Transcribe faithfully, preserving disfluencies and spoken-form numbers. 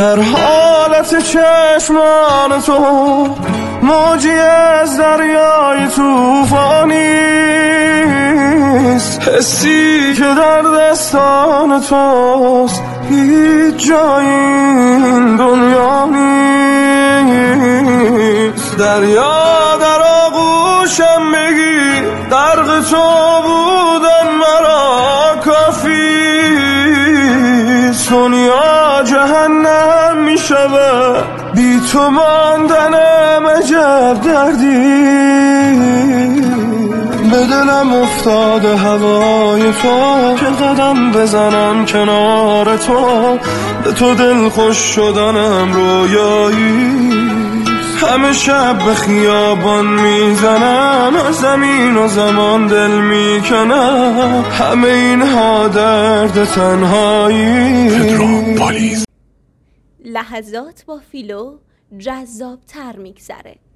در حالت چشمان تو موجی از دریای توفانیست، حسی که در دستان توست هیچ جای این دنیا نیست. دریا در آغوشم بگی غرق تو بودن مرا کافیست، دنیا جهنم می شود بی تو ماندنم عجب دردی. به دلم افتاده هوای تو که قدم بزنم کنار تو، به تو دل خوش شدنم رویایی. همه شب به خیابان میزنم، از زمین و زمان دل میکنم، همه اینها درد تنهایی. لحظات با فیلو جذاب تر میگذره.